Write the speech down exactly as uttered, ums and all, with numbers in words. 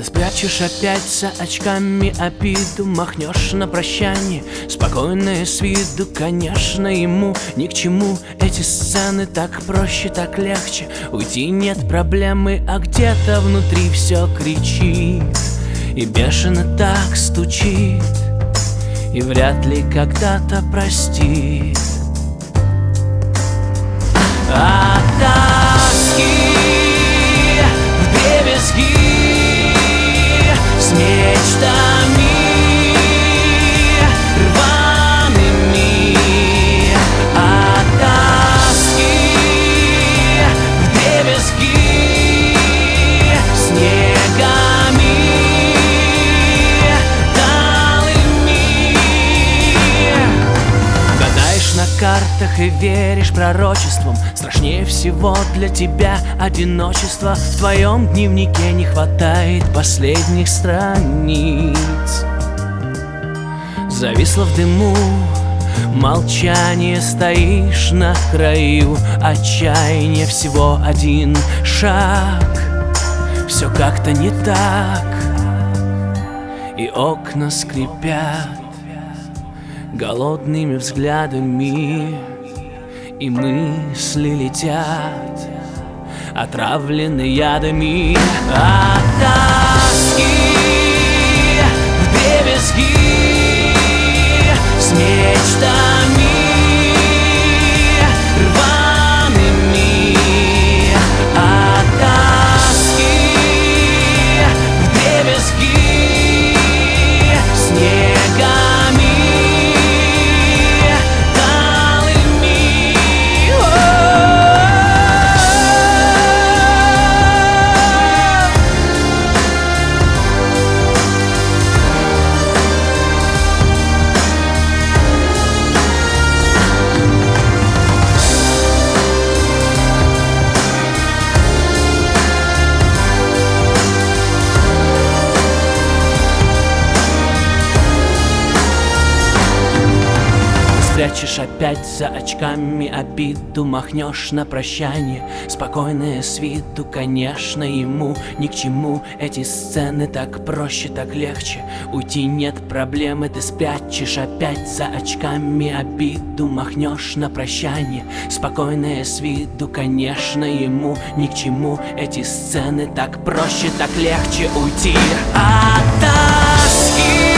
Ты спрячешь опять за очками обиду, махнешь на прощание, спокойное с виду. Конечно, ему ни к чему эти сцены, так проще, так легче. Уйти нет проблемы, а где-то внутри все кричит и бешено так стучит, и вряд ли когда-то простит. А тоски вдребезги с мечтами рваными, а тоски вдребезги с снегами талыми. Гадаешь на картах и веришь пророчествам. Страшнее всего для тебя одиночество. В твоем дневнике не хватает последних страниц. Зависло в дыму молчание, стоишь на краю отчаяния. Всего один шаг, все как-то не так, и окна скрипят голодными взглядами, и мысли летят, отравлены ядами. А тоски вдребезги с мечтами рваными, а тоски вдребезги с снегами талыми. Спрячешь опять за очками обиду, махнешь на прощание, спокойное с виду. Конечно, ему ни к чему эти сцены, так проще, так легче. Уйти нет проблемы, ты спрячешь опять за очками обиду, махнешь на прощание, спокойное с виду. Конечно, ему ни к чему эти сцены, так проще, так легче уйти от тоски.